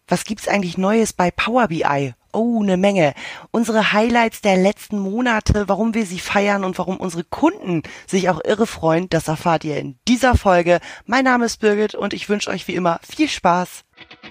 Was gibt's eigentlich Neues bei Power BI? Oh, eine Menge. Unsere Highlights der letzten Monate, warum wir sie feiern und warum unsere Kunden sich auch irre freuen, das erfahrt ihr in dieser Folge. Mein Name ist Birgit und ich wünsche euch wie immer viel Spaß.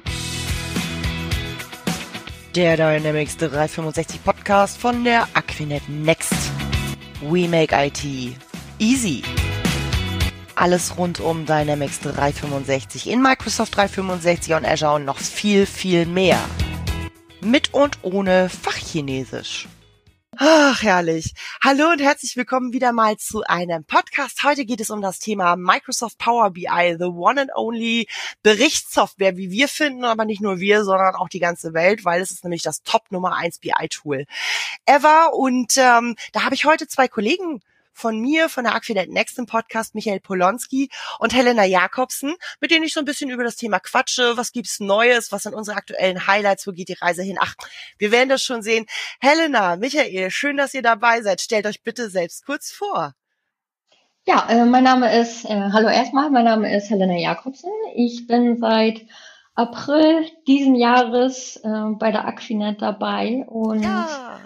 Der Dynamics 365 Podcast von der Aquinet Next. We make IT easy. Alles rund um Dynamics 365 in Microsoft 365 und Azure und noch viel, viel mehr. Mit und ohne Fachchinesisch. Ach, herrlich. Hallo und herzlich willkommen wieder mal zu einem Podcast. Heute geht es um das Thema Microsoft Power BI, the one and only Berichtssoftware, wie wir finden, aber nicht nur wir, sondern auch die ganze Welt, weil es ist nämlich das Top Nummer 1 BI-Tool ever. Und da habe ich heute zwei Kollegen von mir, von der Aquinet Next im Podcast, Michael Polonski und Helena Jakobsen, mit denen ich so ein bisschen über das Thema quatsche. Was gibt's Neues? Was sind unsere aktuellen Highlights? Wo geht die Reise hin? Ach, wir werden das schon sehen. Helena, Michael, schön, dass ihr dabei seid. Stellt euch bitte selbst kurz vor. Ja, hallo erstmal, mein Name ist Helena Jakobsen. Ich bin seit April diesen Jahres bei der Aquinet dabei und Ja.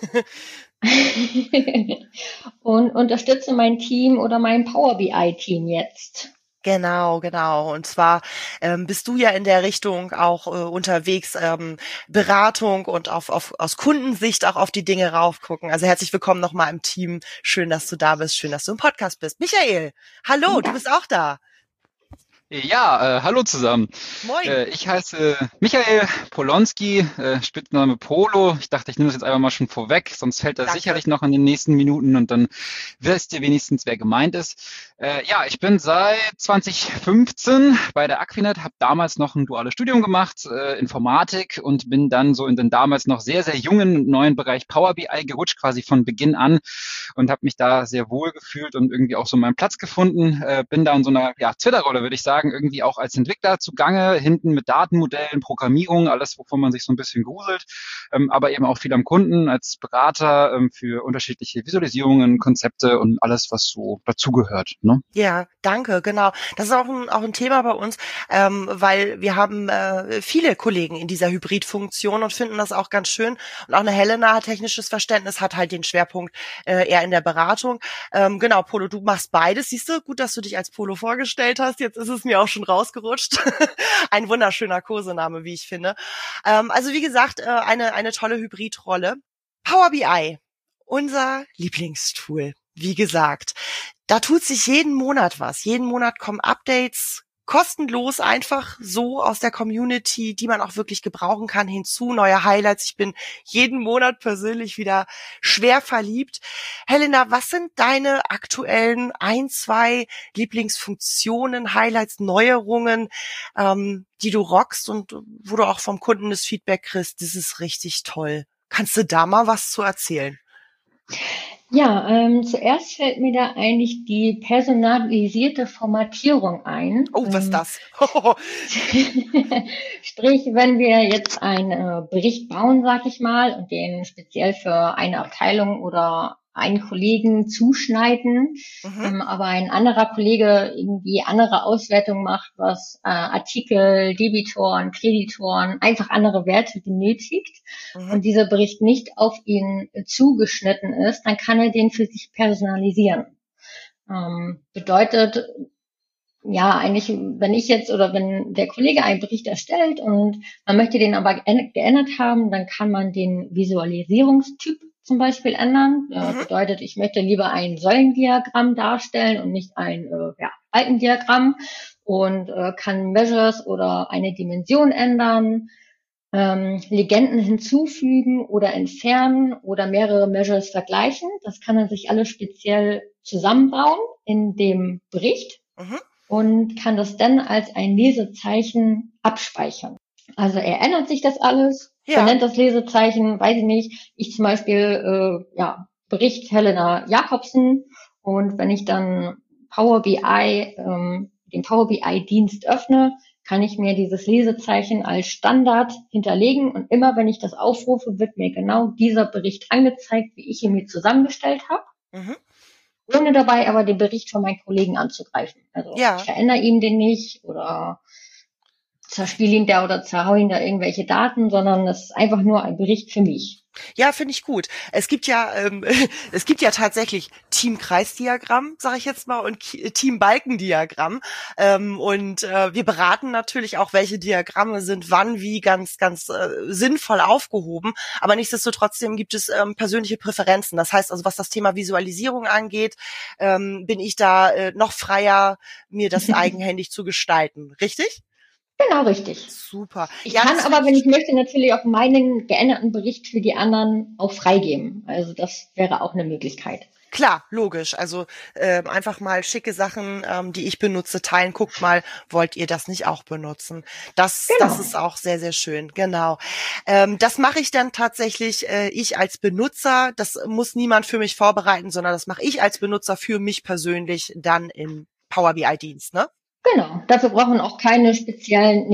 und unterstütze mein Team oder mein Power BI-Team jetzt. Genau. Und zwar bist du ja in der Richtung auch unterwegs, Beratung und aus Kundensicht auch auf die Dinge raufgucken. Also herzlich willkommen nochmal im Team. Schön, dass du da bist. Schön, dass du im Podcast bist. Michael, hallo, du bist auch da. Ja, hallo zusammen. Moin. Ich heiße Michael Polonski, Spitzname Polo. Ich dachte, ich nehme das jetzt einfach mal schon vorweg, sonst fällt das Danke. sicherlich noch in den nächsten Minuten und dann wisst ihr wenigstens, wer gemeint ist. Ja, ich bin seit 2015 bei der Aquinet, habe damals noch ein duales Studium gemacht, Informatik, und bin dann so in den damals noch sehr, sehr jungen und neuen Bereich Power BI gerutscht, quasi von Beginn an, und habe mich da sehr wohl gefühlt und irgendwie auch so meinen Platz gefunden. Bin da in so einer Twitter-Rolle, würde ich sagen, irgendwie auch als Entwickler zugange, hinten mit Datenmodellen, Programmierung, alles, wovon man sich so ein bisschen gruselt, aber eben auch viel am Kunden als Berater für unterschiedliche Visualisierungen, Konzepte und alles, was so dazugehört. Ne? Ja, danke, genau. Das ist auch ein Thema bei uns, weil wir haben viele Kollegen in dieser Hybridfunktion und finden das auch ganz schön. Und auch eine Helena hat technisches Verständnis, hat halt den Schwerpunkt eher in der Beratung. Genau, Polo, du machst beides. Siehst du, gut, dass du dich als Polo vorgestellt hast. Jetzt ist es mir auch schon rausgerutscht. Ein wunderschöner Kosename, wie ich finde. Also wie gesagt, eine tolle Hybridrolle. Power BI, unser Lieblingstool. Wie gesagt, da tut sich jeden Monat was. Jeden Monat kommen Updates, kostenlos einfach so aus der Community, die man auch wirklich gebrauchen kann, hinzu. Neue Highlights. Ich bin jeden Monat persönlich wieder schwer verliebt. Helena, was sind deine aktuellen 2 Lieblingsfunktionen, Highlights, Neuerungen, die du rockst und wo du auch vom Kunden das Feedback kriegst? Das ist richtig toll. Kannst du da mal was zu erzählen? Ja, zuerst fällt mir da eigentlich die personalisierte Formatierung ein. Oh, was ist das? Sprich, wenn wir jetzt einen Bericht bauen, sag ich mal, und den speziell für eine Abteilung oder einen Kollegen zuschneiden, aber ein anderer Kollege irgendwie andere Auswertung macht, was Artikel, Debitoren, Kreditoren, einfach andere Werte benötigt und dieser Bericht nicht auf ihn zugeschnitten ist, dann kann er den für sich personalisieren. Bedeutet, ja, eigentlich, wenn ich jetzt oder wenn der Kollege einen Bericht erstellt und man möchte den aber geändert haben, dann kann man den Visualisierungstyp zum Beispiel ändern. Bedeutet, ich möchte lieber ein Säulendiagramm darstellen und nicht ein Balkendiagramm und kann Measures oder eine Dimension ändern, Legenden hinzufügen oder entfernen oder mehrere Measures vergleichen. Das kann er sich alles speziell zusammenbauen in dem Bericht. Und kann das dann als ein Lesezeichen abspeichern. Also er ändert sich das alles, benennt das Lesezeichen, weiß ich nicht, ich zum Beispiel, Bericht Helena Jakobsen, und wenn ich dann Power BI, den Power BI Dienst öffne, kann ich mir dieses Lesezeichen als Standard hinterlegen und immer wenn ich das aufrufe, wird mir genau dieser Bericht angezeigt, wie ich ihn mir zusammengestellt habe. Ohne dabei aber den Bericht von meinen Kollegen anzugreifen. Also ich verändere ihm den nicht oder zerspiele ihn da oder zerhau ihn da irgendwelche Daten, sondern das ist einfach nur ein Bericht für mich. Ja, finde ich gut. Es gibt ja, es gibt ja tatsächlich Team-Kreisdiagramm, sage ich jetzt mal, und Team-Balkendiagramm. Wir beraten natürlich auch, welche Diagramme sind wann wie ganz sinnvoll aufgehoben. Aber nichtsdestotrotz gibt es persönliche Präferenzen. Das heißt also, was das Thema Visualisierung angeht, bin ich da noch freier, mir das eigenhändig zu gestalten. Richtig? Genau, richtig. Super. Ich kann aber, wenn ich möchte, natürlich auch meinen geänderten Bericht für die anderen auch freigeben. Also das wäre auch eine Möglichkeit. Klar, logisch. Also einfach mal schicke Sachen, die ich benutze, teilen. Guckt mal, wollt ihr das nicht auch benutzen? Das ist auch sehr, sehr schön. Genau. Das mache ich dann tatsächlich ich als Benutzer. Das muss niemand für mich vorbereiten, sondern das mache ich als Benutzer für mich persönlich dann im Power BI-Dienst, ne? Genau, dafür brauchen wir auch keine speziellen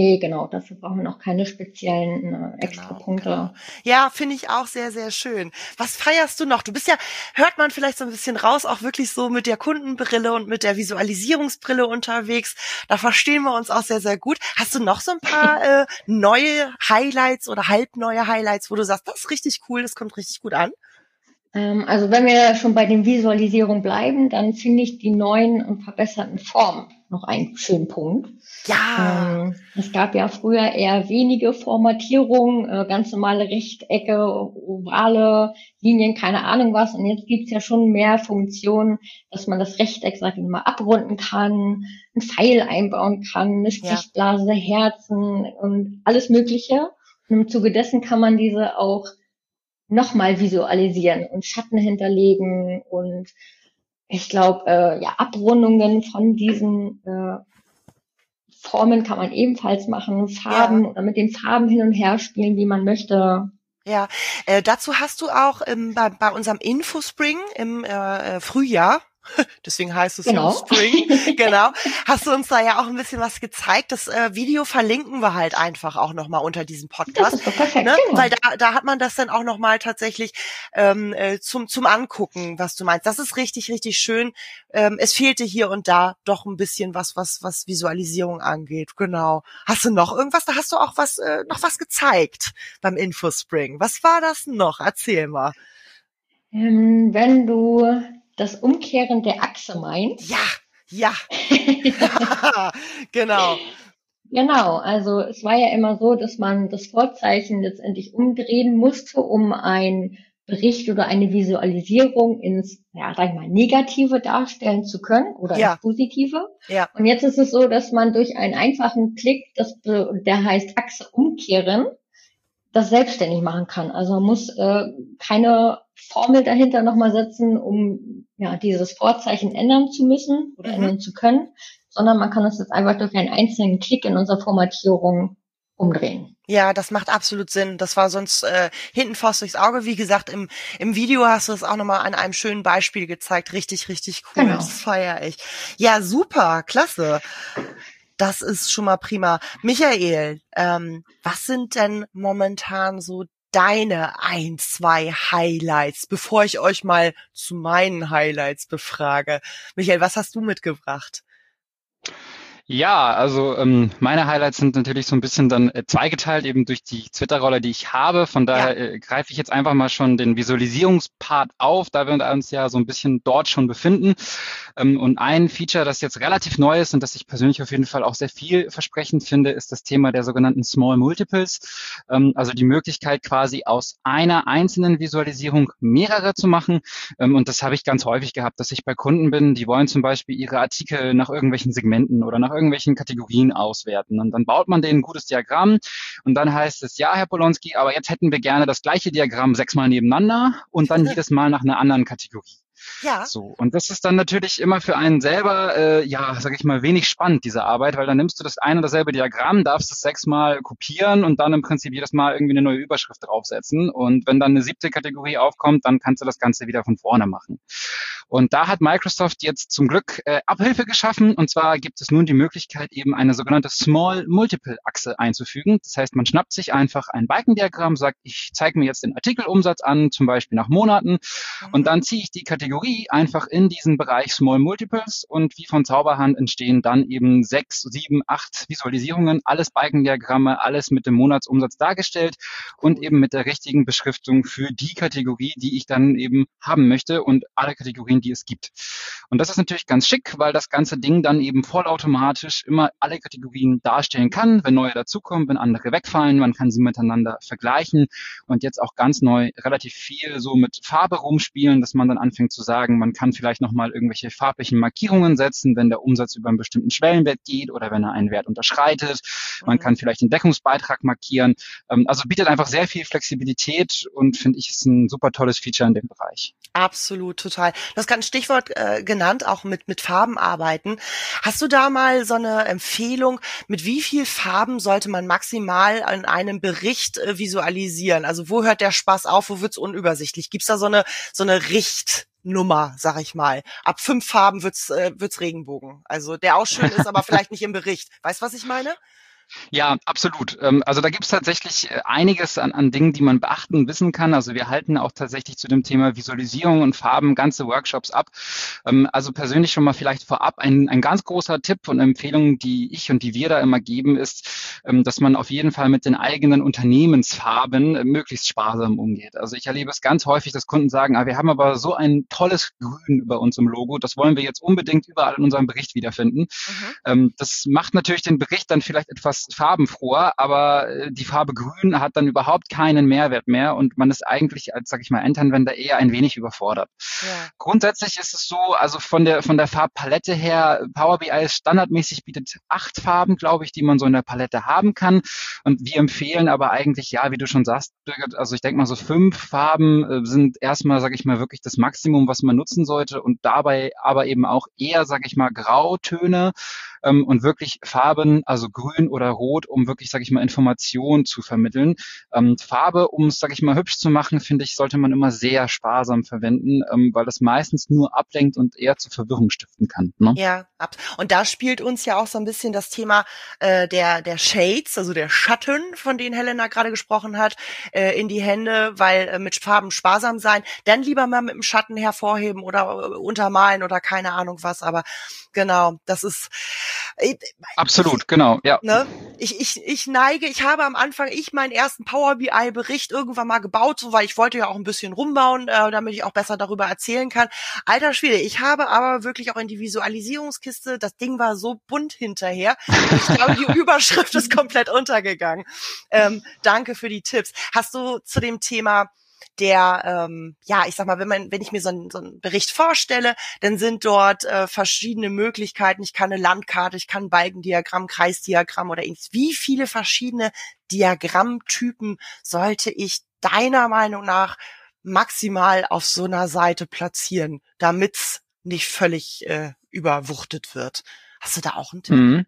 extra Punkte. Genau. Ja, finde ich auch sehr, sehr schön. Was feierst du noch? Du bist ja, hört man vielleicht so ein bisschen raus, auch wirklich so mit der Kundenbrille und mit der Visualisierungsbrille unterwegs. Da verstehen wir uns auch sehr, sehr gut. Hast du noch so ein paar neue Highlights oder halbneue Highlights, wo du sagst, das ist richtig cool, das kommt richtig gut an? Also wenn wir schon bei den Visualisierungen bleiben, dann finde ich die neuen und verbesserten Formen noch einen schönen Punkt. Ja. Es gab ja früher eher wenige Formatierungen, ganz normale Rechtecke, ovale Linien, keine Ahnung was. Und jetzt gibt's ja schon mehr Funktionen, dass man das Rechteck, sag ich mal, abrunden kann, ein Pfeil einbauen kann, eine Strichblase, Herzen und alles Mögliche. Und im Zuge dessen kann man diese auch nochmal visualisieren und Schatten hinterlegen und ich glaube, Abrundungen von diesen Formen kann man ebenfalls machen, Farben oder mit den Farben hin und her spielen, wie man möchte. Ja, dazu hast du auch bei unserem Infospring im Frühjahr, deswegen heißt es Spring, genau, hast du uns da ja auch ein bisschen was gezeigt. Das Video verlinken wir halt einfach auch nochmal unter diesem Podcast. Das ist doch perfekt, ne? Genau. Weil da hat man das dann auch nochmal tatsächlich zum Angucken, was du meinst. Das ist richtig, richtig schön. Es fehlte hier und da doch ein bisschen was Visualisierung angeht. Genau. Hast du noch irgendwas? Da hast du auch noch was gezeigt beim Infospring. Was war das noch? Erzähl mal. Wenn du das Umkehren der Achse meinst. Ja. Genau. Genau, also es war ja immer so, dass man das Vorzeichen letztendlich umdrehen musste, um einen Bericht oder eine Visualisierung ins, sag ich mal, Negative darstellen zu können oder ins Positive. Ja. Und jetzt ist es so, dass man durch einen einfachen Klick, der heißt Achse umkehren, das selbstständig machen kann. Also man muss keine Formel dahinter nochmal setzen, um dieses Vorzeichen ändern zu müssen oder ändern zu können, sondern man kann es jetzt einfach durch einen einzelnen Klick in unserer Formatierung umdrehen. Ja, das macht absolut Sinn. Das war sonst hinten fast durchs Auge. Wie gesagt, im Video hast du es auch nochmal an einem schönen Beispiel gezeigt. Richtig, richtig cool. Genau. Das feiere ich. Ja, super, klasse. Das ist schon mal prima. Michael, was sind denn momentan so deine 2 Highlights, bevor ich euch mal zu meinen Highlights befrage? Michael, was hast du mitgebracht? Ja, also meine Highlights sind natürlich so ein bisschen dann zweigeteilt, eben durch die Twitter-Rolle, die ich habe. Von daher greife ich jetzt einfach mal schon den Visualisierungspart auf, da wir uns ja so ein bisschen dort schon befinden. Und ein Feature, das jetzt relativ neu ist und das ich persönlich auf jeden Fall auch sehr vielversprechend finde, ist das Thema der sogenannten Small Multiples. Also die Möglichkeit quasi aus einer einzelnen Visualisierung mehrere zu machen. Und das habe ich ganz häufig gehabt, dass ich bei Kunden bin, die wollen zum Beispiel ihre Artikel nach irgendwelchen Segmenten oder nach irgendwelchen Kategorien auswerten. Und dann baut man denen ein gutes Diagramm und dann heißt es, ja, Herr Polonski, aber jetzt hätten wir gerne das gleiche Diagramm 6-mal nebeneinander und dann jedes Mal nach einer anderen Kategorie. Ja. So, und das ist dann natürlich immer für einen selber, sag ich mal, wenig spannend, diese Arbeit, weil dann nimmst du das ein und dasselbe Diagramm, darfst es 6-mal kopieren und dann im Prinzip jedes Mal irgendwie eine neue Überschrift draufsetzen. Und wenn dann eine 7. Kategorie aufkommt, dann kannst du das Ganze wieder von vorne machen. Und da hat Microsoft jetzt zum Glück Abhilfe geschaffen. Und zwar gibt es nun die Möglichkeit, eben eine sogenannte Small Multiple Achse einzufügen. Das heißt, man schnappt sich einfach ein Balkendiagramm, sagt, ich zeige mir jetzt den Artikelumsatz an, zum Beispiel nach Monaten, und dann ziehe ich die Kategorie Kategorie einfach in diesen Bereich Small Multiples und wie von Zauberhand entstehen dann eben 6, 7, 8 Visualisierungen, alles Balkendiagramme, alles mit dem Monatsumsatz dargestellt und Cool. eben mit der richtigen Beschriftung für die Kategorie, die ich dann eben haben möchte und alle Kategorien, die es gibt. Und das ist natürlich ganz schick, weil das ganze Ding dann eben vollautomatisch immer alle Kategorien darstellen kann, wenn neue dazukommen, wenn andere wegfallen, man kann sie miteinander vergleichen und jetzt auch ganz neu relativ viel so mit Farbe rumspielen, dass man dann anfängt zu sagen, man kann vielleicht nochmal irgendwelche farblichen Markierungen setzen, wenn der Umsatz über einen bestimmten Schwellenwert geht oder wenn er einen Wert unterschreitet. Man kann vielleicht den Deckungsbeitrag markieren. Also bietet einfach sehr viel Flexibilität und finde ich, ist ein super tolles Feature in dem Bereich. Absolut, total. Du hast gerade ein Stichwort genannt, auch mit Farben arbeiten. Hast du da mal so eine Empfehlung, mit wie viel Farben sollte man maximal in einem Bericht visualisieren? Also wo hört der Spaß auf, wo wird's unübersichtlich? Gibt's da so eine Richtnummer, sag ich mal? Ab 5 Farben wird's Regenbogen. Also der auch schön ist, aber vielleicht nicht im Bericht. Weißt du, was ich meine? Ja, absolut. Also da gibt es tatsächlich einiges an Dingen, die man beachten und wissen kann. Also wir halten auch tatsächlich zu dem Thema Visualisierung und Farben ganze Workshops ab. Also persönlich schon mal vielleicht vorab ein ganz großer Tipp und Empfehlung, die ich und die wir da immer geben, ist, dass man auf jeden Fall mit den eigenen Unternehmensfarben möglichst sparsam umgeht. Also ich erlebe es ganz häufig, dass Kunden sagen, wir haben aber so ein tolles Grün bei uns im Logo, das wollen wir jetzt unbedingt überall in unserem Bericht wiederfinden. Das macht natürlich den Bericht dann vielleicht etwas farbenfroher, aber die Farbe Grün hat dann überhaupt keinen Mehrwert mehr und man ist eigentlich als, sag ich mal, Endanwender eher ein wenig überfordert. Ja. Grundsätzlich ist es so, also von der Farbpalette her, Power BI standardmäßig bietet 8 Farben, glaube ich, die man so in der Palette haben kann. Und wir empfehlen aber eigentlich, ja, wie du schon sagst, Birgit, also ich denke mal so 5 Farben sind erstmal, sage ich mal, wirklich das Maximum, was man nutzen sollte und dabei aber eben auch eher, sage ich mal, Grautöne und wirklich Farben, also grün oder rot, um wirklich, sage ich mal, Informationen zu vermitteln. Farbe, um es, sage ich mal, hübsch zu machen, finde ich, sollte man immer sehr sparsam verwenden, weil das meistens nur ablenkt und eher zu Verwirrung stiften kann. Ne? Ja, und da spielt uns ja auch so ein bisschen das Thema der Shades, also der Schatten, von denen Helena gerade gesprochen hat, in die Hände, weil mit Farben sparsam sein, dann lieber mal mit dem Schatten hervorheben oder untermalen oder keine Ahnung was, aber genau, das ist absolut, genau, ja. Ne? Ich neige, ich habe am Anfang meinen ersten Power BI Bericht irgendwann mal gebaut, so weil ich wollte ja auch ein bisschen rumbauen, damit ich auch besser darüber erzählen kann. Alter Schwede, ich habe aber wirklich auch in die Visualisierungskiste, das Ding war so bunt hinterher. Ich glaube, die Überschrift ist komplett untergegangen. Danke für die Tipps. Hast du zu dem Thema ich sag mal, wenn ich mir so einen Bericht vorstelle, dann sind dort verschiedene Möglichkeiten. Ich kann eine Landkarte, ich kann ein Balkendiagramm, Kreisdiagramm oder ähnliches. Wie viele verschiedene Diagrammtypen sollte ich deiner Meinung nach maximal auf so einer Seite platzieren, damit's nicht völlig überwuchtet wird? Hast du da auch einen Tipp? Mhm.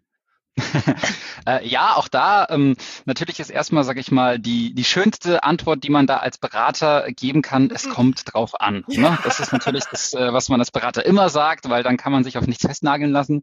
Ja, auch da natürlich ist erstmal, sage ich mal, die schönste Antwort, die man da als Berater geben kann, es kommt drauf an. Ja. Ne? Das ist natürlich das, was man als Berater immer sagt, weil dann kann man sich auf nichts festnageln lassen.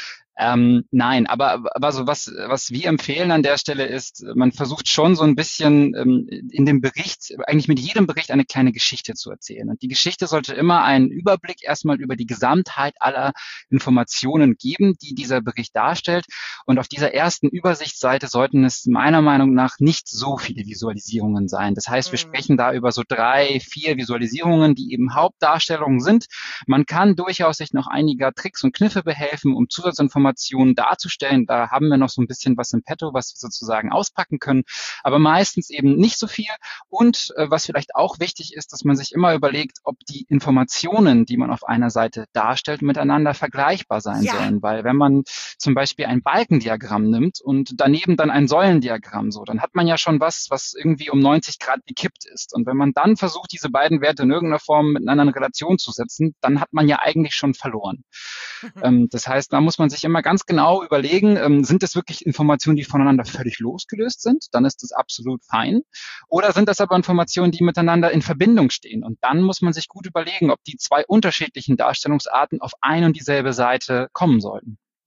Nein, aber also was wir empfehlen an der Stelle ist, man versucht schon so ein bisschen in dem Bericht, eigentlich mit jedem Bericht eine kleine Geschichte zu erzählen. Und die Geschichte sollte immer einen Überblick erstmal über die Gesamtheit aller Informationen geben, die dieser Bericht darstellt. Und auf dieser ersten Übersichtsseite sollten es meiner Meinung nach nicht so viele Visualisierungen sein. Das heißt, wir sprechen da über so 3, 4 Visualisierungen, die eben Hauptdarstellungen sind. Man kann durchaus sich noch einiger Tricks und Kniffe behelfen, um Zusatzinformationen darzustellen. Da haben wir noch so ein bisschen was im Petto, was wir sozusagen auspacken können, aber meistens eben nicht so viel. Und was vielleicht auch wichtig ist, dass man sich immer überlegt, ob die Informationen, die man auf einer Seite darstellt, miteinander vergleichbar sein sollen. Weil wenn man zum Beispiel ein Balkendiagramm nimmt und daneben dann ein Säulendiagramm, so, dann hat man ja schon was irgendwie um 90 Grad gekippt ist. Und wenn man dann versucht, diese beiden Werte in irgendeiner Form miteinander in Relation zu setzen, dann hat man ja eigentlich schon verloren. Das heißt, da muss man sich immer ganz genau überlegen, sind das wirklich Informationen, die voneinander völlig losgelöst sind? Dann ist das absolut fein. Oder sind das aber Informationen, die miteinander in Verbindung stehen? Und dann muss man sich gut überlegen, ob die 2 unterschiedlichen Darstellungsarten auf ein und dieselbe Seite kommen sollten.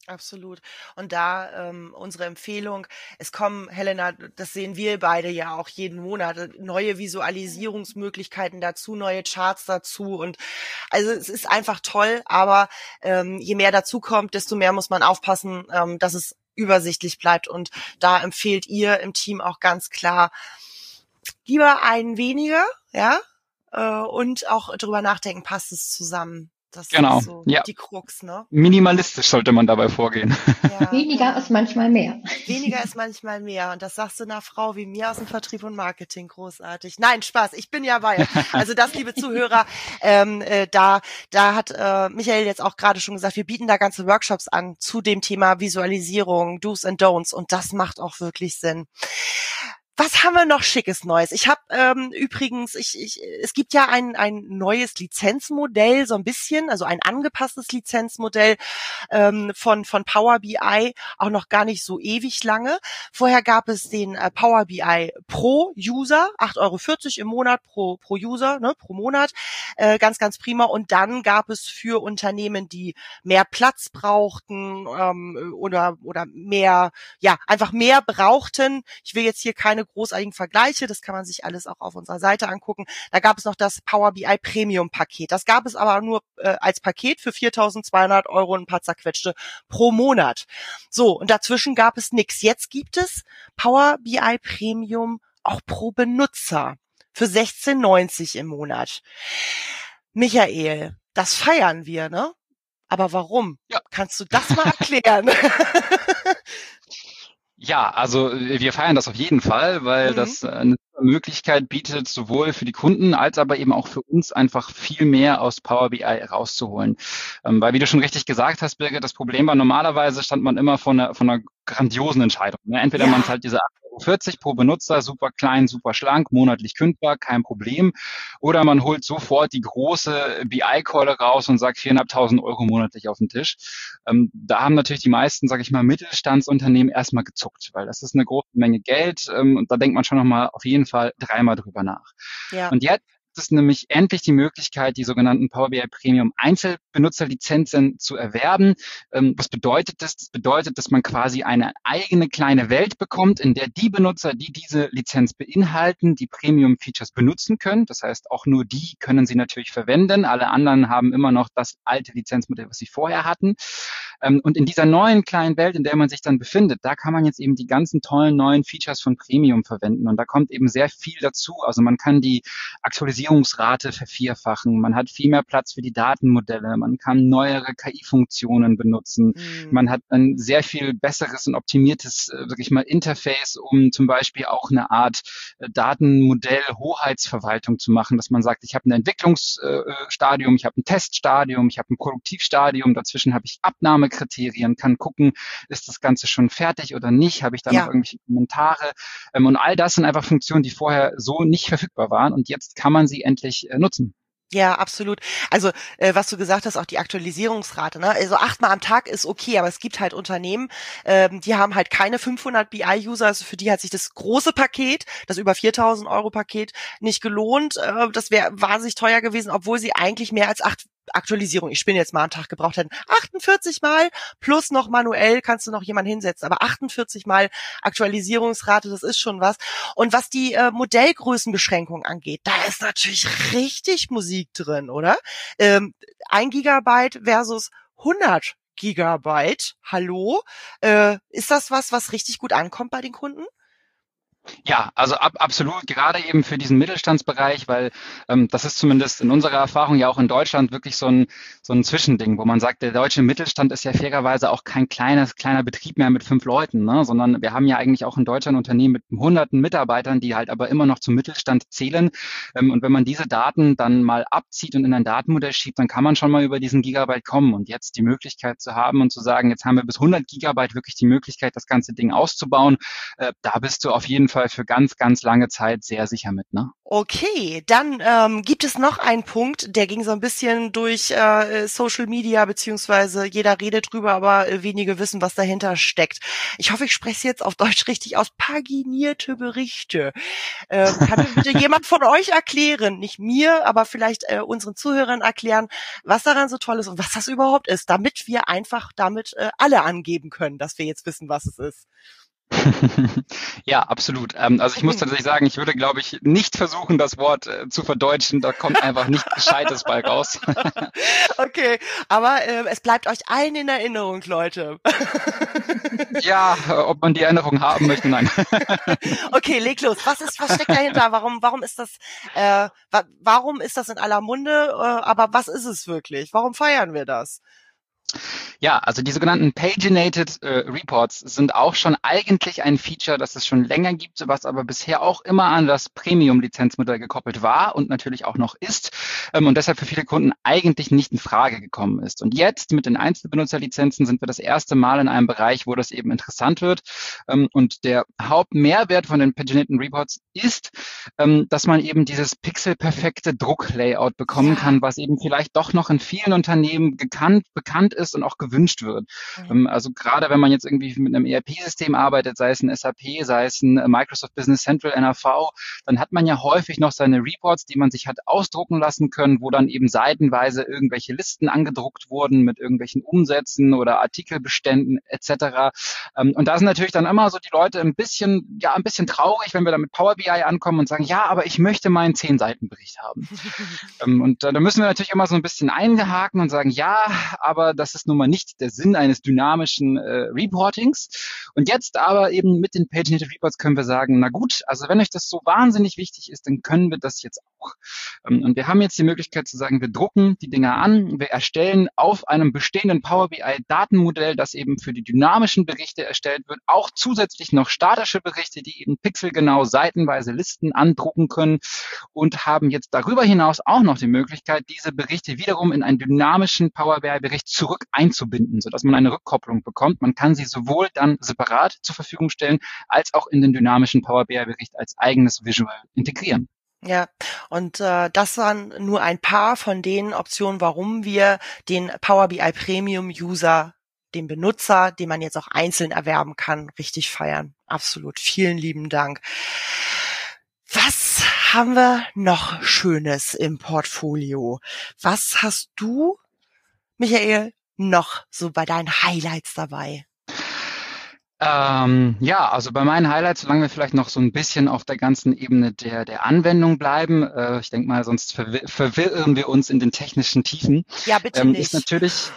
Absolut. Und da unsere Empfehlung, es kommen, Helena, das sehen wir beide ja auch jeden Monat, neue Visualisierungsmöglichkeiten dazu, neue Charts dazu. Und also es ist einfach toll, aber je mehr dazu kommt, desto mehr muss man aufpassen, dass es übersichtlich bleibt. Und da empfehlt ihr im Team auch ganz klar, lieber einen weniger, ja, und auch drüber nachdenken, passt es zusammen. Das Genau, ist so ja. die Krux, ne? Minimalistisch sollte man dabei vorgehen. Ja, Weniger genau. ist manchmal mehr. Weniger ist manchmal mehr. Und das sagst du einer Frau wie mir aus dem Vertrieb und Marketing. Großartig. Nein, Spaß. Ich bin ja bei. Also das, liebe Zuhörer, da hat Michael jetzt auch gerade schon gesagt, wir bieten da ganze Workshops an zu dem Thema Visualisierung, Do's and Don'ts. Und das macht auch wirklich Sinn. Was haben wir noch Schickes Neues? Ich habe übrigens, es gibt ja ein neues Lizenzmodell, so ein bisschen, also ein angepasstes Lizenzmodell von Power BI, auch noch gar nicht so ewig lange. Vorher gab es den Power BI Pro User, 8,40 € im Monat pro User, ne, pro Monat, ganz, ganz prima. Und dann gab es für Unternehmen, die mehr Platz brauchten oder mehr, ja, einfach mehr brauchten. Ich will jetzt hier keine großartigen Vergleiche, das kann man sich alles auch auf unserer Seite angucken. Da gab es noch das Power BI Premium Paket. Das gab es aber nur als Paket für 4.200 € und ein paar zerquetschte pro Monat. So, und dazwischen gab es nichts. Jetzt gibt es Power BI Premium auch pro Benutzer für 16,90 € im Monat. Michael, das feiern wir, ne? Aber warum? Ja. Kannst du das mal erklären? Ja, also wir feiern das auf jeden Fall, weil das eine Möglichkeit bietet, sowohl für die Kunden als aber eben auch für uns einfach viel mehr aus Power BI rauszuholen. Weil, wie du schon richtig gesagt hast, Birgit, das Problem war, normalerweise stand man immer vor einer grandiosen Entscheidung. Ne? Entweder man zahlt diese 8,40 € pro Benutzer, super klein, super schlank, monatlich kündbar, kein Problem. Oder man holt sofort die große BI-Keule raus und sagt 4.500 € monatlich auf den Tisch. Da haben natürlich die meisten, sage ich mal, Mittelstandsunternehmen erstmal gezuckt, weil das ist eine große Menge Geld und da denkt man schon nochmal auf jeden Fall dreimal drüber nach. Ja. Und jetzt gibt es nämlich endlich die Möglichkeit, die sogenannten Power BI Premium Einzelbenutzerlizenzen zu erwerben. Was bedeutet das? Das bedeutet, dass man quasi eine eigene kleine Welt bekommt, in der die Benutzer, die diese Lizenz beinhalten, die Premium Features benutzen können. Das heißt, auch nur die können sie natürlich verwenden. Alle anderen haben immer noch das alte Lizenzmodell, was sie vorher hatten. Und in dieser neuen kleinen Welt, in der man sich dann befindet, da kann man jetzt eben die ganzen tollen neuen Features von Premium verwenden. Und da kommt eben sehr viel dazu. Also man kann die Aktualisierungsrate vervierfachen. Man hat viel mehr Platz für die Datenmodelle. Man kann neuere KI-Funktionen benutzen. Man hat ein sehr viel besseres und optimiertes, sag ich mal, Interface, um zum Beispiel auch eine Art Datenmodell-Hoheitsverwaltung zu machen, dass man sagt, ich habe ein Entwicklungsstadium, ich habe ein Teststadium, ich habe ein Produktivstadium, dazwischen habe ich Abnahmekriterien, kann gucken, ist das Ganze schon fertig oder nicht, habe ich da noch irgendwelche Kommentare und all das sind einfach Funktionen, die vorher so nicht verfügbar waren und jetzt kann man sie endlich nutzen. Ja, absolut. Also was du gesagt hast, auch die Aktualisierungsrate. Ne? Also 8-mal am Tag ist okay, aber es gibt halt Unternehmen, die haben halt keine 500 BI-User. Also für die hat sich das große Paket, das über 4.000 € Paket, nicht gelohnt. Das wäre wahnsinnig teuer gewesen, obwohl sie eigentlich mehr als 8 Aktualisierung, ich spinne jetzt mal am Tag gebraucht hätten. 48 Mal plus noch manuell kannst du noch jemanden hinsetzen. Aber 48 Mal Aktualisierungsrate, das ist schon was. Und was die Modellgrößenbeschränkung angeht, da ist natürlich richtig Musik drin, oder? 1 Gigabyte versus 100 Gigabyte. Hallo? Ist das was richtig gut ankommt bei den Kunden? Ja, also absolut, gerade eben für diesen Mittelstandsbereich, weil das ist zumindest in unserer Erfahrung ja auch in Deutschland wirklich so ein Zwischending, wo man sagt, der deutsche Mittelstand ist ja fairerweise auch kein kleiner Betrieb mehr mit 5 Leuten, ne? Sondern wir haben ja eigentlich auch in Deutschland Unternehmen mit hunderten Mitarbeitern, die halt aber immer noch zum Mittelstand zählen. Und wenn man diese Daten dann mal abzieht und in ein Datenmodell schiebt, dann kann man schon mal über diesen Gigabyte kommen und jetzt die Möglichkeit zu haben und zu sagen, jetzt haben wir bis 100 Gigabyte wirklich die Möglichkeit, das ganze Ding auszubauen. Da bist du auf jeden Fall Fall für ganz, ganz lange Zeit sehr sicher mit, ne? Okay, dann gibt es noch einen Punkt, der ging so ein bisschen durch Social Media, beziehungsweise jeder redet drüber, aber wenige wissen, was dahinter steckt. Ich hoffe, ich spreche es jetzt auf Deutsch richtig aus. Paginierte Berichte. Kann mir bitte jemand von euch erklären, nicht mir, aber vielleicht unseren Zuhörern erklären, was daran so toll ist und was das überhaupt ist, damit wir einfach damit alle angeben können, dass wir jetzt wissen, was es ist. Ja, absolut. Also ich muss tatsächlich sagen, ich würde, glaube ich, nicht versuchen, das Wort zu verdeutschen. Da kommt einfach nicht Gescheites bei raus. Okay, aber es bleibt euch allen in Erinnerung, Leute. Ja, ob man die Erinnerung haben möchte, nein. Okay, leg los. Was steckt dahinter? Warum ist das, warum ist das in aller Munde? Aber was ist es wirklich? Warum feiern wir das? Ja, also die sogenannten Paginated Reports sind auch schon eigentlich ein Feature, das es schon länger gibt, was aber bisher auch immer an das Premium-Lizenzmodell gekoppelt war und natürlich auch noch ist und deshalb für viele Kunden eigentlich nicht in Frage gekommen ist. Und jetzt mit den Einzelbenutzerlizenzen sind wir das erste Mal in einem Bereich, wo das eben interessant wird. Und der Hauptmehrwert von den Paginated Reports ist, dass man eben dieses pixelperfekte Drucklayout bekommen kann, was eben vielleicht doch noch in vielen Unternehmen bekannt ist und auch gewünscht wird. Also gerade wenn man jetzt irgendwie mit einem ERP-System arbeitet, sei es ein SAP, sei es ein Microsoft Business Central, NRV, dann hat man ja häufig noch seine Reports, die man sich hat ausdrucken lassen können, wo dann eben seitenweise irgendwelche Listen angedruckt wurden mit irgendwelchen Umsätzen oder Artikelbeständen etc. Und da sind natürlich dann immer so die Leute ein bisschen traurig, wenn wir dann mit Power BI ankommen und sagen, ja, aber ich möchte meinen 10-Seiten-Bericht haben. Und da müssen wir natürlich immer so ein bisschen einhaken und sagen, ja, aber das ist nun mal nicht der Sinn eines dynamischen Reportings. Und jetzt aber eben mit den Paginated Reports können wir sagen, na gut, also wenn euch das so wahnsinnig wichtig ist, dann können wir das jetzt auch. Und wir haben jetzt die Möglichkeit zu sagen, wir drucken die Dinger an, wir erstellen auf einem bestehenden Power BI Datenmodell, das eben für die dynamischen Berichte erstellt wird, auch zusätzlich noch statische Berichte, die eben pixelgenau seitenweise Listen andrucken können und haben jetzt darüber hinaus auch noch die Möglichkeit, diese Berichte wiederum in einen dynamischen Power BI Bericht zurück einzubinden, sodass man eine Rückkopplung bekommt. Man kann sie sowohl dann separat zur Verfügung stellen, als auch in den dynamischen Power BI Bericht als eigenes Visual integrieren. Ja, und das waren nur ein paar von den Optionen, warum wir den Power BI Premium User, den Benutzer, den man jetzt auch einzeln erwerben kann, richtig feiern. Absolut. Vielen lieben Dank. Was haben wir noch Schönes im Portfolio? Was hast du, Michael, noch so bei deinen Highlights dabei? Ja, also bei meinen Highlights, solange wir vielleicht noch so ein bisschen auf der ganzen Ebene der Anwendung bleiben, ich denke mal, sonst verwirren wir uns in den technischen Tiefen. Ja, bitte nicht. Ist natürlich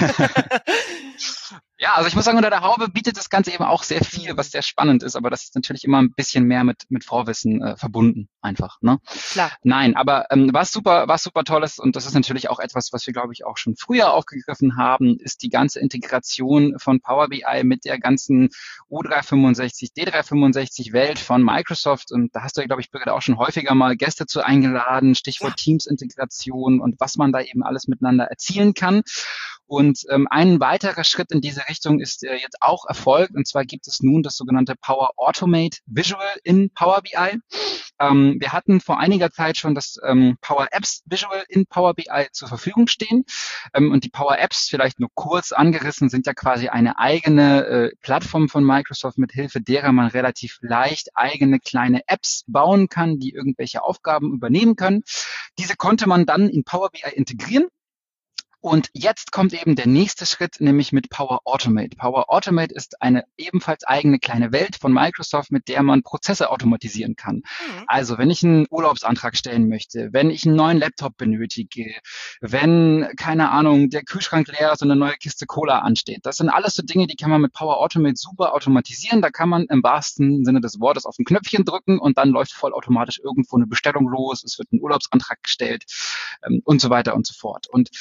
ja, also ich muss sagen, unter der Haube bietet das Ganze eben auch sehr viel, was sehr spannend ist, aber das ist natürlich immer ein bisschen mehr mit Vorwissen verbunden, einfach, ne? Klar. Nein, aber was super toll ist, und das ist natürlich auch etwas, was wir, glaube ich, auch schon früher aufgegriffen haben, ist die ganze Integration von Power BI mit der ganzen O365, D365 Welt von Microsoft. Und da hast du ja, glaube ich, Birgit, auch schon häufiger mal Gäste zu eingeladen, Stichwort Teams-Integration und was man da eben alles miteinander erzielen kann. Und ein weiterer Schritt in diese Richtung ist jetzt auch erfolgt. Und zwar gibt es nun das sogenannte Power Automate Visual in Power BI. Wir hatten vor einiger Zeit schon das Power Apps Visual in Power BI zur Verfügung stehen. Und die Power Apps, vielleicht nur kurz angerissen, sind ja quasi eine eigene Plattform von Microsoft, mit Hilfe derer man relativ leicht eigene kleine Apps bauen kann, die irgendwelche Aufgaben übernehmen können. Diese konnte man dann in Power BI integrieren. Und jetzt kommt eben der nächste Schritt, nämlich mit Power Automate. Power Automate ist eine ebenfalls eigene kleine Welt von Microsoft, mit der man Prozesse automatisieren kann. Mhm. Also wenn ich einen Urlaubsantrag stellen möchte, wenn ich einen neuen Laptop benötige, wenn, keine Ahnung, der Kühlschrank leer ist und eine neue Kiste Cola ansteht. Das sind alles so Dinge, die kann man mit Power Automate super automatisieren. Da kann man im wahrsten Sinne des Wortes auf ein Knöpfchen drücken und dann läuft vollautomatisch irgendwo eine Bestellung los, es wird ein Urlaubsantrag gestellt und so weiter und so fort. Und dieses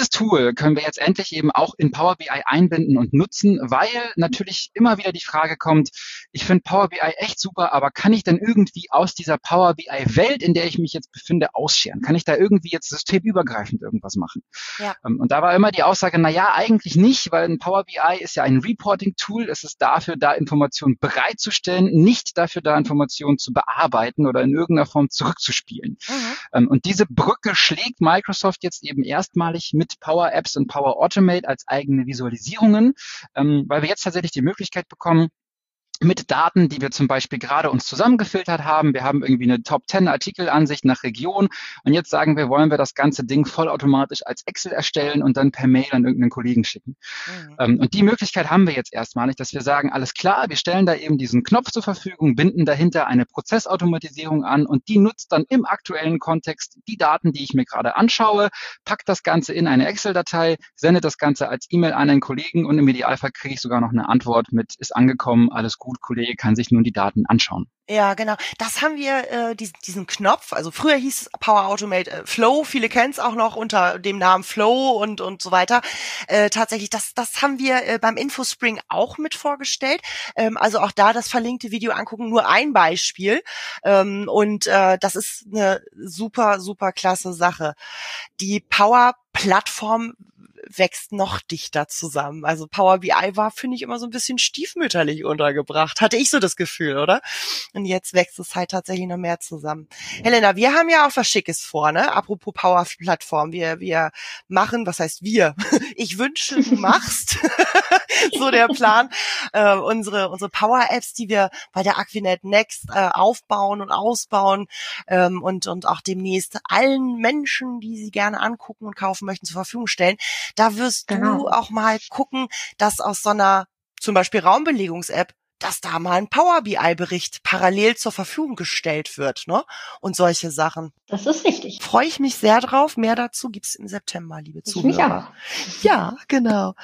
dieses Tool können wir jetzt endlich eben auch in Power BI einbinden und nutzen, weil natürlich immer wieder die Frage kommt, ich finde Power BI echt super, aber kann ich denn irgendwie aus dieser Power BI-Welt, in der ich mich jetzt befinde, ausscheren? Kann ich da irgendwie jetzt systemübergreifend irgendwas machen? Ja. Und da war immer die Aussage, na ja, eigentlich nicht, weil ein Power BI ist ja ein Reporting-Tool. Es ist dafür da, Informationen bereitzustellen, nicht dafür da, Informationen zu bearbeiten oder in irgendeiner Form zurückzuspielen. Und diese Brücke schlägt Microsoft jetzt eben erstmalig mit Power Apps und Power Automate als eigene Visualisierungen, weil wir jetzt tatsächlich die Möglichkeit bekommen, mit Daten, die wir zum Beispiel gerade uns zusammengefiltert haben. Wir haben irgendwie eine Top-10-Artikelansicht nach Region und jetzt sagen wir, wollen wir das ganze Ding vollautomatisch als Excel erstellen und dann per Mail an irgendeinen Kollegen schicken. Und die Möglichkeit haben wir jetzt erstmalig, dass wir sagen, alles klar, wir stellen da eben diesen Knopf zur Verfügung, binden dahinter eine Prozessautomatisierung an und die nutzt dann im aktuellen Kontext die Daten, die ich mir gerade anschaue, packt das Ganze in eine Excel-Datei, sendet das Ganze als E-Mail an einen Kollegen und im Idealfall kriege ich sogar noch eine Antwort mit, ist angekommen, alles gut, Kollege kann sich nun die Daten anschauen. Ja, genau. Das haben wir, diesen Knopf, also früher hieß es Power Automate Flow, viele kennen es auch noch unter dem Namen Flow und so weiter. Tatsächlich, das haben wir beim Infospring auch mit vorgestellt. Also auch da das verlinkte Video angucken, nur ein Beispiel. Das ist eine super, super klasse Sache. Die Power-Plattform wächst noch dichter zusammen. Also Power BI war, finde ich, immer so ein bisschen stiefmütterlich untergebracht. Hatte ich so das Gefühl, oder? Und jetzt wächst es halt tatsächlich noch mehr zusammen. Helena, wir haben ja auch was Schickes vor, ne? Apropos Power-Plattform. Wir machen, was heißt wir? Ich wünsche, du machst. So der Plan. Unsere Power-Apps, die wir bei der Aquinet Next aufbauen und ausbauen und auch demnächst allen Menschen, die sie gerne angucken und kaufen möchten, zur Verfügung stellen. Da wirst du auch mal gucken, dass aus so einer zum Beispiel Raumbelegungs-App, dass da mal ein Power BI-Bericht parallel zur Verfügung gestellt wird, ne? Und solche Sachen. Das ist richtig. Freue ich mich sehr drauf. Mehr dazu gibt's im September, liebe Zuhörer. Ich mich auch. Ja, genau.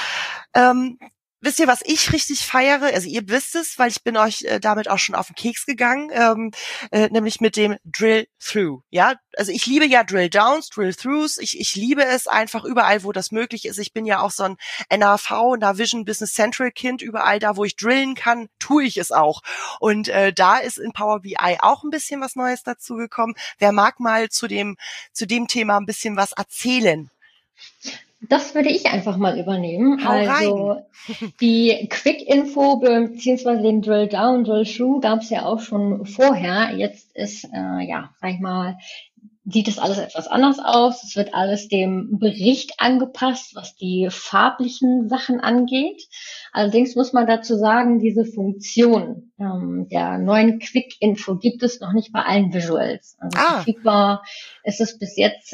Wisst ihr, was ich richtig feiere? Also ihr wisst es, weil ich bin euch damit auch schon auf den Keks gegangen, nämlich mit dem Drill-Through. Ja, also ich liebe ja Drill-Downs, Drill-Throughs. Ich liebe es einfach überall, wo das möglich ist. Ich bin ja auch so ein NAV, Navision Business Central Kind. Überall da, wo ich drillen kann, tue ich es auch. Und da ist in Power BI auch ein bisschen was Neues dazu gekommen. Wer mag mal zu dem Thema ein bisschen was erzählen? Das würde ich einfach mal übernehmen. Hau also rein. Die Quick-Info bzw. den Drill-Down, Drill-Through gab es ja auch schon vorher. Jetzt ist, sag ich mal, sieht das alles etwas anders aus. Es wird alles dem Bericht angepasst, was die farblichen Sachen angeht. Allerdings muss man dazu sagen, diese Funktion der neuen Quick-Info gibt es noch nicht bei allen Visuals. Also verfügbar ist es bis jetzt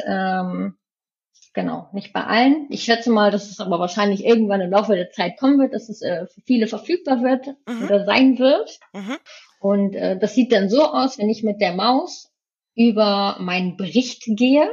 genau, nicht bei allen. Ich schätze mal, dass es aber wahrscheinlich irgendwann im Laufe der Zeit kommen wird, dass es für viele verfügbar wird oder sein wird. Und das sieht dann so aus, wenn ich mit der Maus über meinen Bericht gehe,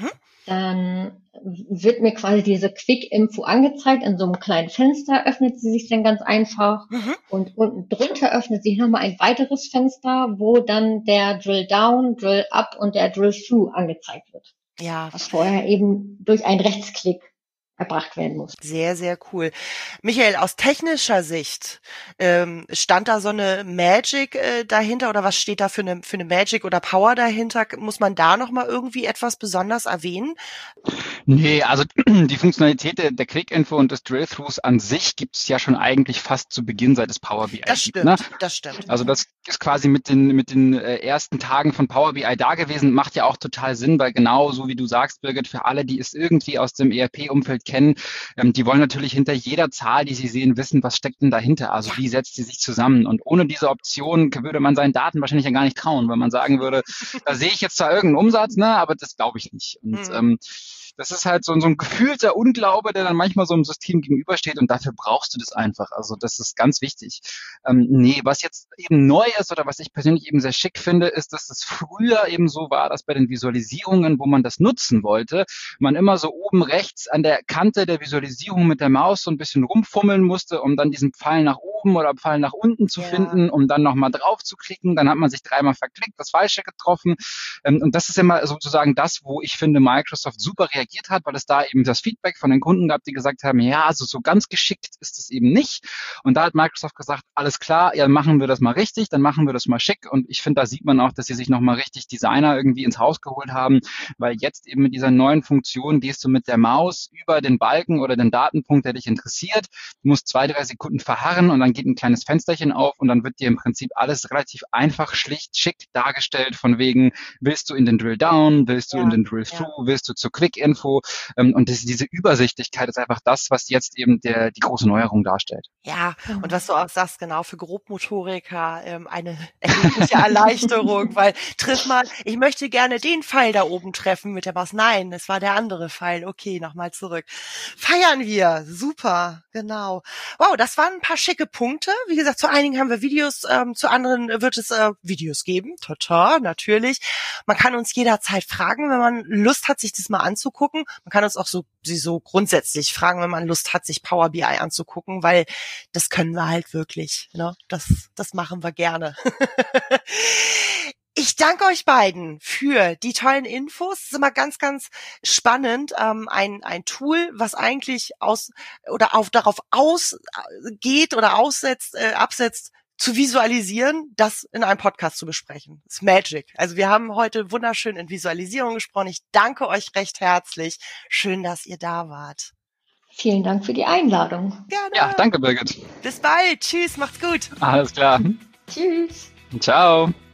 dann wird mir quasi diese Quick-Info angezeigt. In so einem kleinen Fenster öffnet sie sich dann ganz einfach. Und unten drunter öffnet sich nochmal ein weiteres Fenster, wo dann der Drill-Down, Drill-Up und der Drill-Through angezeigt wird. Ja. Was vorher eben durch einen Rechtsklick erbracht werden muss. Sehr, sehr cool. Michael, aus technischer Sicht, stand da so eine Magic dahinter oder was steht da für eine Magic oder Power dahinter? Muss man da nochmal irgendwie etwas besonders erwähnen? Nee, also die Funktionalität der Quick-Info und des Drill-Throughs an sich gibt es ja schon eigentlich fast zu Beginn, seit es Power BI Das gibt. stimmt, Ne? das stimmt. Also das ist quasi mit den ersten Tagen von Power BI da gewesen, macht ja auch total Sinn, weil genau so wie du sagst, Birgit, für alle, die es irgendwie aus dem ERP-Umfeld kennen, die wollen natürlich hinter jeder Zahl, die sie sehen, wissen, was steckt denn dahinter, also wie setzt sie sich zusammen. Und ohne diese Option würde man seinen Daten wahrscheinlich ja gar nicht trauen, weil man sagen würde, da sehe ich jetzt zwar irgendeinen Umsatz, ne, aber das glaube ich nicht. Und das ist halt so ein gefühlter Unglaube, der dann manchmal so im System gegenübersteht und dafür brauchst du das einfach. Also das ist ganz wichtig. Nee, was jetzt eben neu ist oder was ich persönlich eben sehr schick finde, ist, dass es früher eben so war, dass bei den Visualisierungen, wo man das nutzen wollte, man immer so oben rechts an der Kante der Visualisierung mit der Maus so ein bisschen rumfummeln musste, um dann diesen Pfeil nach oben oder Pfeil nach unten zu finden, um dann nochmal drauf zu klicken. Dann hat man sich dreimal verklickt, das Falsche getroffen. Und das ist immer sozusagen das, wo ich finde, Microsoft super reagiert reagiert hat, weil es da eben das Feedback von den Kunden gab, die gesagt haben, ja, also so ganz geschickt ist es eben nicht. Und da hat Microsoft gesagt, alles klar, ja, machen wir das mal richtig, dann machen wir das mal schick. Und ich finde, da sieht man auch, dass sie sich nochmal richtig Designer irgendwie ins Haus geholt haben, weil jetzt eben mit dieser neuen Funktion gehst du mit der Maus über den Balken oder den Datenpunkt, der dich interessiert, du musst 2-3 Sekunden verharren und dann geht ein kleines Fensterchen auf und dann wird dir im Prinzip alles relativ einfach, schlicht, schick dargestellt, von wegen, willst du in den Drill Down, willst du in den Drill Through, willst du zur Quick-Info, und diese Übersichtlichkeit ist einfach das, was jetzt eben die große Neuerung darstellt. Ja, und was du auch sagst, genau, für Grobmotoriker eine erhebliche Erleichterung, weil ich möchte gerne den Pfeil da oben treffen mit der Maus. Nein, es war der andere Pfeil. Okay, nochmal zurück. Feiern wir. Super, genau. Wow, das waren ein paar schicke Punkte. Wie gesagt, zu einigen haben wir Videos, zu anderen wird es Videos geben. Tata, natürlich. Man kann uns jederzeit fragen, wenn man Lust hat, sich das mal anzugucken. Man kann uns auch so grundsätzlich fragen, wenn man Lust hat, sich Power BI anzugucken, weil das können wir halt wirklich. Ne? Das machen wir gerne. Ich danke euch beiden für die tollen Infos. Es ist immer ganz, ganz spannend. Ein Tool, was eigentlich darauf ausgeht oder absetzt, zu visualisieren, das in einem Podcast zu besprechen. Das ist Magic. Also wir haben heute wunderschön in Visualisierung gesprochen. Ich danke euch recht herzlich. Schön, dass ihr da wart. Vielen Dank für die Einladung. Gerne. Ja, danke, Birgit. Bis bald. Tschüss, macht's gut. Alles klar. Tschüss. Ciao.